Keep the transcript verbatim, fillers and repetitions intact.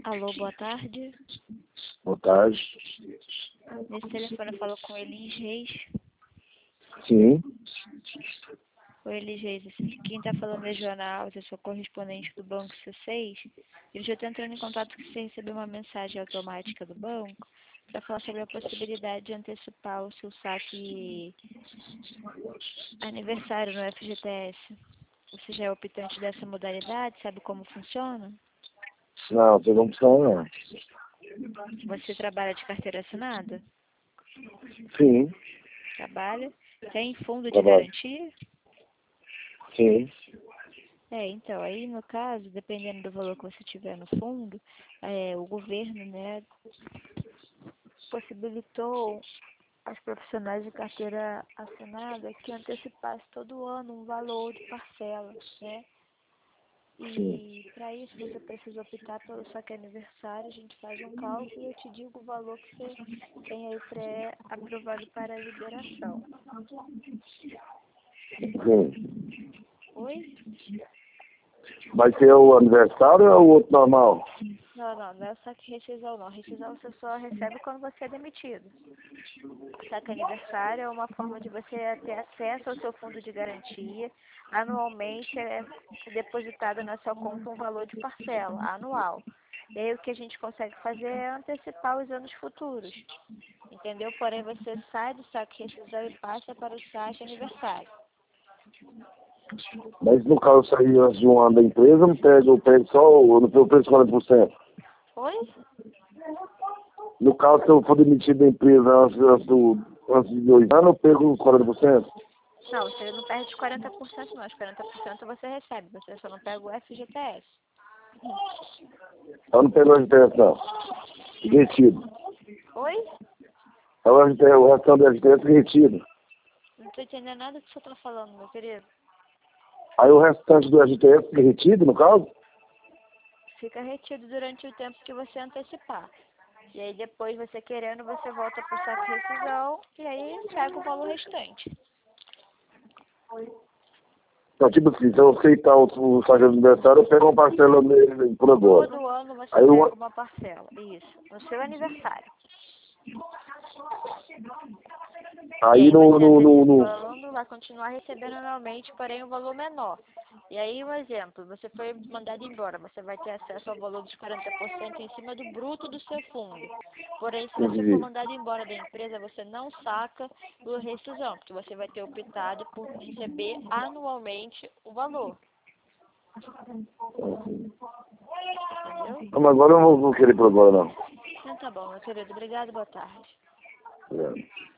Alô, boa tarde. Boa tarde. Nesse telefone eu falo com Elis Reis. Sim. Oi, Elis Reis. Quem está falando é Joana Alves, eu sou correspondente do Banco C seis. Eu já estou entrando em contato que você recebeu uma mensagem automática do banco para falar sobre a possibilidade de antecipar o seu saque aniversário no F G T S. Você já é optante dessa modalidade? Sabe como funciona? Não, tem opção não. Você trabalha de carteira assinada? Sim. Trabalha? Tem fundo de Trabalho. garantia? Sim. É, então, aí no caso, dependendo do valor que você tiver no fundo, é, o governo, né, possibilitou aos profissionais de carteira assinada que antecipasse todo ano um valor de parcela, né? Sim. E para isso você precisa optar pelo saque aniversário, a gente faz um cálculo e eu te digo o valor que você tem aí pré-aprovado para a liberação. Sim. Oi? Vai ser o aniversário ou o outro normal? Não, não, não é o saque rescisão não. Rescisão você só recebe quando você é demitido. Saque aniversário é uma forma de você ter acesso ao seu fundo de garantia. Anualmente é depositado na sua conta um valor de parcela anual. E aí o que a gente consegue fazer é antecipar os anos futuros. Entendeu? Porém você sai do saque rescisão e passa para o saque aniversário. Mas no caso sair antes de um ano da empresa, eu não pego, eu pego só, eu não pego o preço quarenta por cento. Oi? No caso, se eu for demitido da empresa antes, antes, do, antes de dois anos, eu pego os quarenta por cento. Não, você não perde os quarenta por cento não. Os quarenta por cento você recebe. Você só não pega o F G T S. Eu não pego o F G T S não. Retido. Oi? É o F G T S, o restante do F G T S retido. Não tô entendendo nada do que você tá falando, meu querido. Aí o restante do F G T S fica retido, no caso? Fica retido durante o tempo que você antecipar. E aí depois, você querendo, você volta pro saque rescisão e aí pega o valor restante. Então, tipo assim, se eu aceitar o, o saque aniversário, eu pego uma parcela nele por agora. Todo ano você Aí pega eu, uma parcela. Isso. No seu aniversário. E aí aí no, você no, no, no, antecipando vai continuar recebendo anualmente, porém um valor menor. E aí um exemplo, você foi mandado embora, você vai ter acesso ao valor dos quarenta por cento em cima do bruto do seu fundo. Porém, se você for mandado embora da empresa, você não saca o rescisão, porque você vai ter optado por receber anualmente o valor. Entendeu? Não, mas agora eu não vou, vou querer por agora, não. Então tá bom, meu querido. Obrigado, boa tarde. É.